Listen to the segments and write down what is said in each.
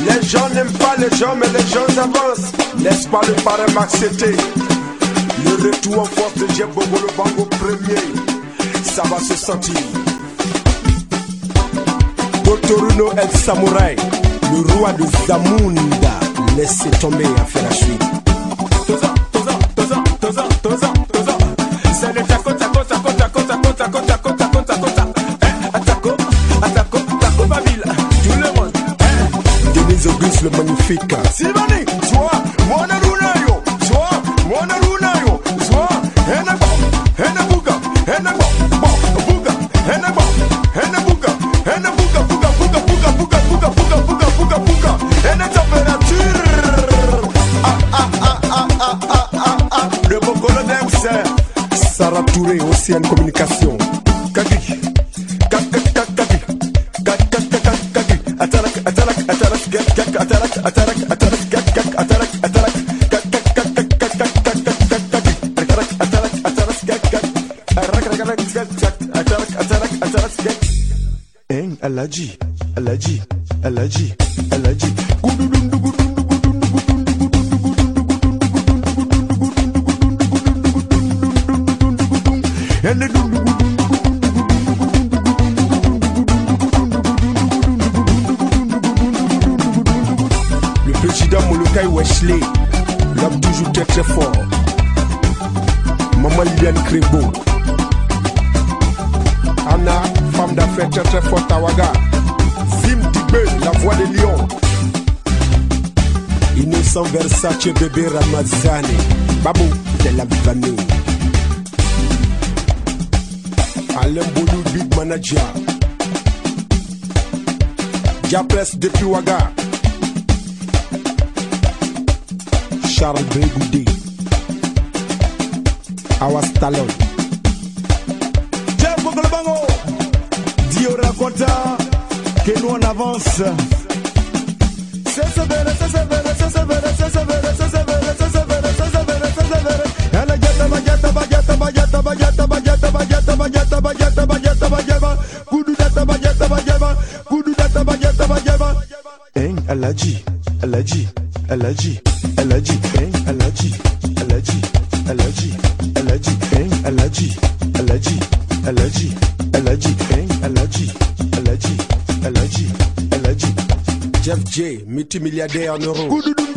Les gens n'aiment pas les gens, mais les gens avancent. N'est-ce pas le parrain Max C'était le retour en force de Jeff Bobo, le bango premier. Ça va se sentir. Totoruno El Samouraï, le roi de Zamunda. Laissez tomber à faire la suite. Toza. C'est le taco. Taco Babila. Tout le monde. Denise Auguste le magnifique. Sivani, soit Mona Lunayo, soit Mona Lunayo, soit Hena Buga, Hena température. Le Bokolo d'Emser. Sarah Touré, Océane Communication. Kaki. Alaji. Le président Molokai Wesley, l'homme toujours très fort. Maman Liliane Crébo. Anna, femme d'affaires très forte Tawaga. Zim Tibé, la voix des lions. Innocent Versace, bébé Ramazani. Babou, de la famille. Alain Boulou, big manager. Diapresse depuis Ouaga. Charles Bégoudé. Awas Talon. Tiens, pour le bango. Dio raconta que nous on avance. C'est sévère. Alaji. Jeff J, multimilliardaire en euros.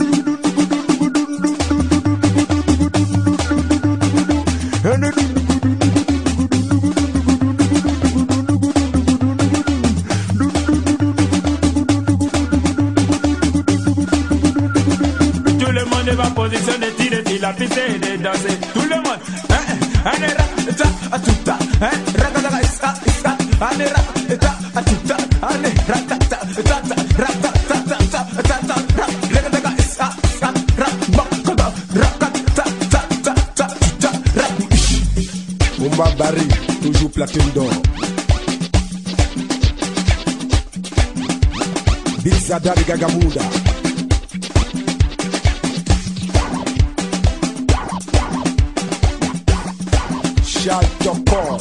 Tout le monde va positionner, tirer, la piste et danser. Tout le monde, Bomba Barry, toujours platine d'or. Big Zada de Gagamuda. Charles Tokor.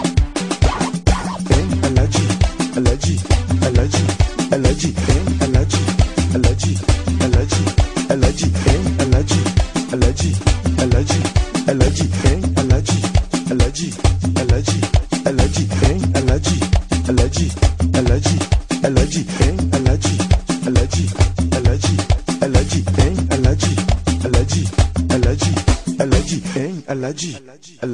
Alaji. Alaji.